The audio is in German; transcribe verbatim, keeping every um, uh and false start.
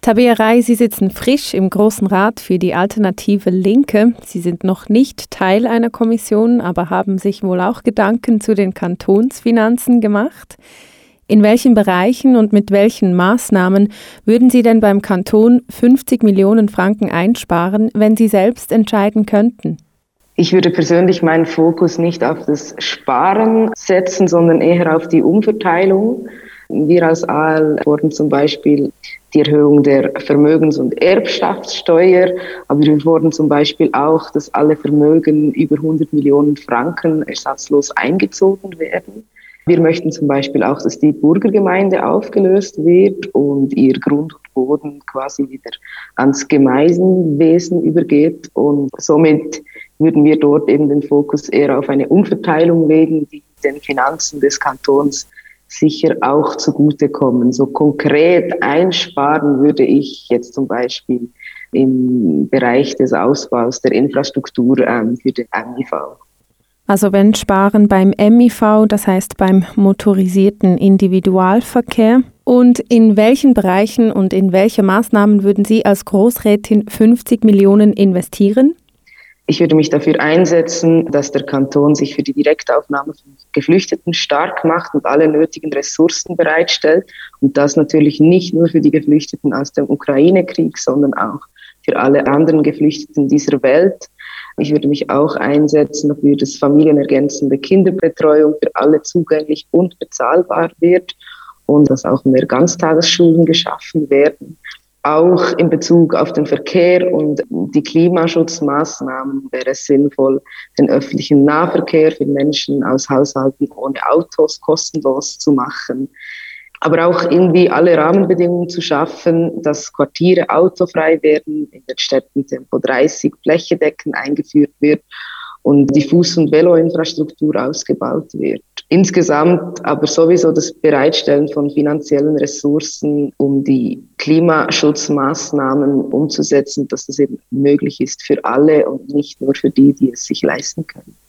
Tabea Rey, Sie sitzen frisch im Grossen Rat für die Alternative Linke. Sie sind noch nicht Teil einer Kommission, aber haben sich wohl auch Gedanken zu den Kantonsfinanzen gemacht. In welchen Bereichen und mit welchen Maßnahmen würden Sie denn beim Kanton fünfzig Millionen Franken einsparen, wenn Sie selbst entscheiden könnten? Ich würde persönlich meinen Fokus nicht auf das Sparen setzen, sondern eher auf die Umverteilung. Wir als A L fordern zum Beispiel die Erhöhung der Vermögens- und Erbschaftssteuer, aber wir fordern zum Beispiel auch, dass alle Vermögen über hundert Millionen Franken ersatzlos eingezogen werden. Wir möchten zum Beispiel auch, dass die Burgergemeinde aufgelöst wird und ihr Grund und Boden quasi wieder ans Gemeinwesen übergeht, und somit würden wir dort eben den Fokus eher auf eine Umverteilung legen, die den Finanzen des Kantons sicher auch zugutekommen. So konkret einsparen würde ich jetzt zum Beispiel im Bereich des Ausbaus der Infrastruktur ähm, für den M I V. Also wenn sparen beim M I V, das heißt beim motorisierten Individualverkehr. Und in welchen Bereichen und in welche Maßnahmen würden Sie als Grossrätin fünfzig Millionen investieren? Ich würde mich dafür einsetzen, dass der Kanton sich für die Direktaufnahme von Geflüchteten stark macht und alle nötigen Ressourcen bereitstellt. Und das natürlich nicht nur für die Geflüchteten aus dem Ukraine-Krieg, sondern auch für alle anderen Geflüchteten dieser Welt. Ich würde mich auch einsetzen dafür, dass familienergänzende Kinderbetreuung für alle zugänglich und bezahlbar wird und dass auch mehr Ganztagesschulen geschaffen werden. Auch in Bezug auf den Verkehr und die Klimaschutzmaßnahmen wäre es sinnvoll, den öffentlichen Nahverkehr für Menschen aus Haushalten ohne Autos kostenlos zu machen. Aber auch irgendwie alle Rahmenbedingungen zu schaffen, dass Quartiere autofrei werden, in den Städten Tempo dreißig flächendeckend eingeführt wird und die Fuß- und Veloinfrastruktur ausgebaut wird. Insgesamt aber sowieso das Bereitstellen von finanziellen Ressourcen, um die Klimaschutzmaßnahmen umzusetzen, dass das eben möglich ist für alle und nicht nur für die, die es sich leisten können.